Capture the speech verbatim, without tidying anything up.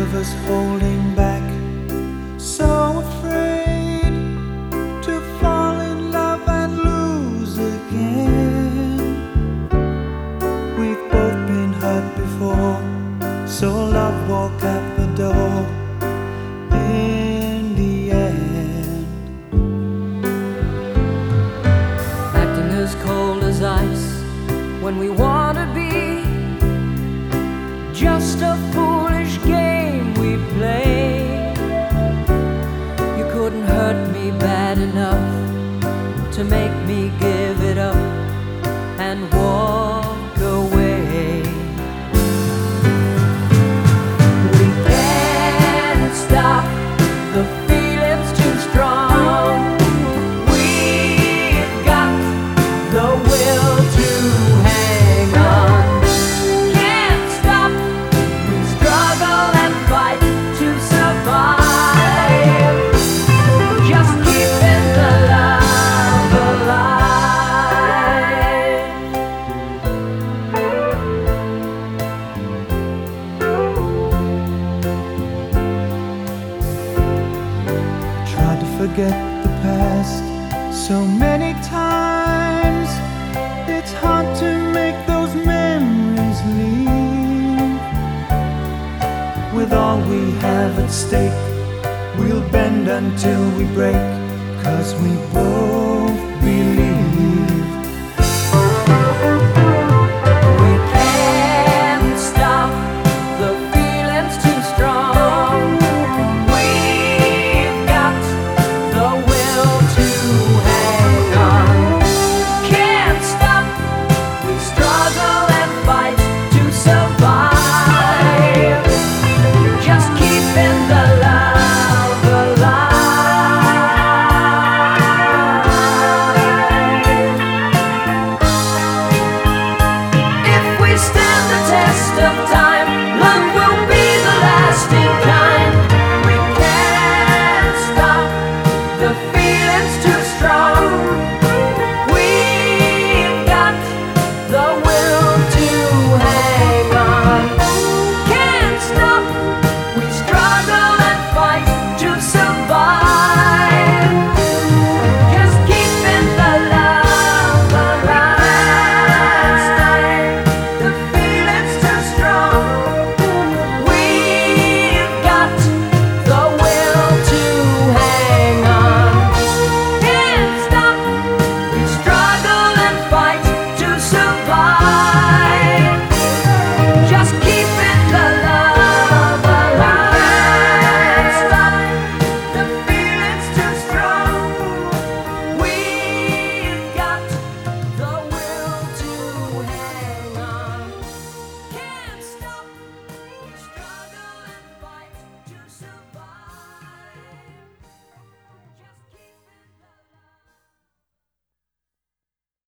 of us holding back, so afraid to fall in love and lose again. We've both been hurt before, so love walk out the door in the end. Acting as cold as ice when we wanna be, just a foolish game we play. You couldn't hurt me bad enough to make me give it up and walk away. We can't stop, the feeling's too strong. We've got the will to hang on. Can't stop, we struggle and fight to survive. Just keeping the love alive. Tried to forget the past so many times, it's hard to make those memories leave. With all we have at stake, we'll bend until we break, 'cause we both believe.